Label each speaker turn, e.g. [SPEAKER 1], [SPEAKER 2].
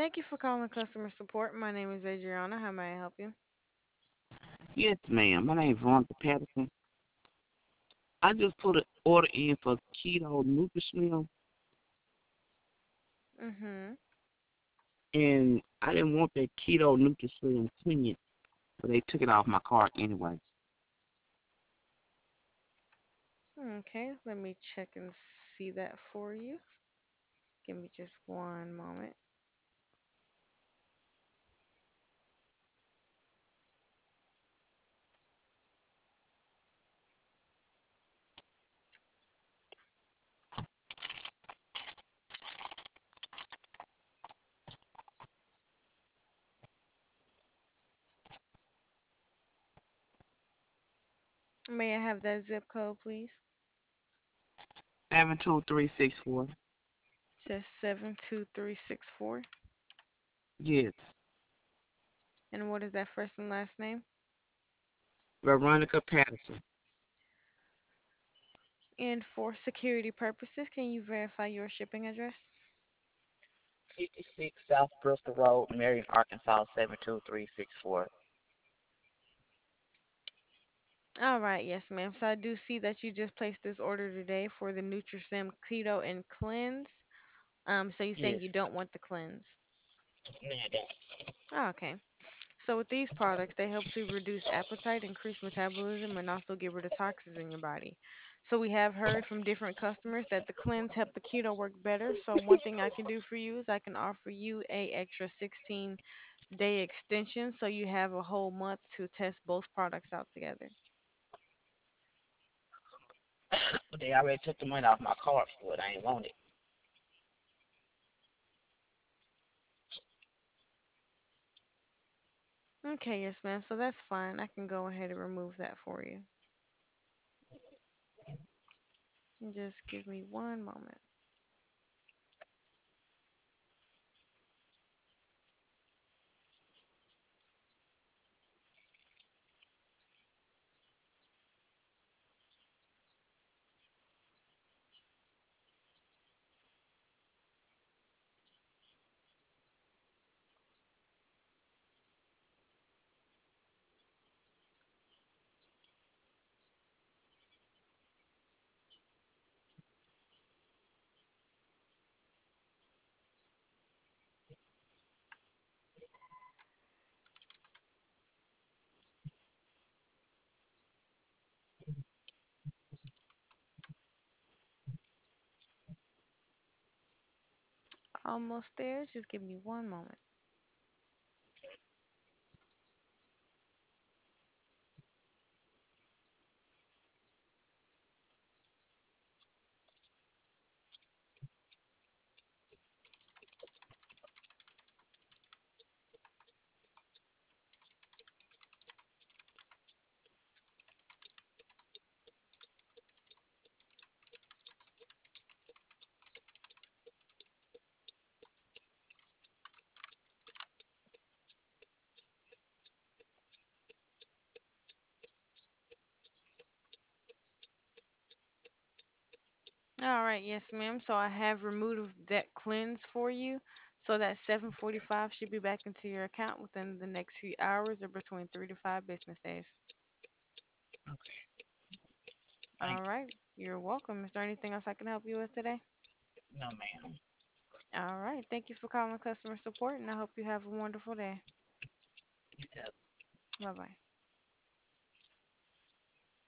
[SPEAKER 1] Thank you for calling customer support. My name is Adriana. How may I help you?
[SPEAKER 2] Yes, ma'am. My name is Veronica Patterson. I just put an order in for keto NutriSlim,
[SPEAKER 1] Mm-hmm.
[SPEAKER 2] and I didn't want that keto NutriSlim clean, so they took it off my cart anyway.
[SPEAKER 1] Okay, let me check and see that for you. Give me just one moment. May I have that zip code, please?
[SPEAKER 2] 72364.
[SPEAKER 1] Says 72364.
[SPEAKER 2] Yes,
[SPEAKER 1] And what is that first and last name?
[SPEAKER 2] Veronica Patterson.
[SPEAKER 1] And for security purposes, can you verify your shipping address?
[SPEAKER 2] 56 South Bristol Road, Marion, Arkansas 72364.
[SPEAKER 1] All right, yes, ma'am. So I do see that you just placed this order today for the Nutrisem Keto and Cleanse. So you're saying
[SPEAKER 2] Yes.
[SPEAKER 1] you don't want the cleanse.
[SPEAKER 2] Yeah, that.
[SPEAKER 1] Oh, okay. So with these products, they help to reduce appetite, increase metabolism, and also get rid of toxins in your body. So we have heard from different customers that the cleanse help the keto work better. So one thing I can do for you is I can offer you a extra 16-day extension, so you have a whole month to test both products out together.
[SPEAKER 2] But they already took the money off my cart for it. I ain't want it.
[SPEAKER 1] Okay, yes, ma'am. So that's fine. I can go ahead and remove that for you. Just give me one moment. Almost there. Just give me one moment. All right, yes, ma'am. So I have removed that cleanse for you. So that 745 should be back into your account within the next few hours or between 3 to 5 business days.
[SPEAKER 2] Okay. Thank
[SPEAKER 1] All right, you're welcome. Is there anything else I can help you with today?
[SPEAKER 2] you. No, ma'am.
[SPEAKER 1] All right, thank you for calling customer support, and I hope you have a wonderful day.
[SPEAKER 2] You too.
[SPEAKER 1] Bye bye.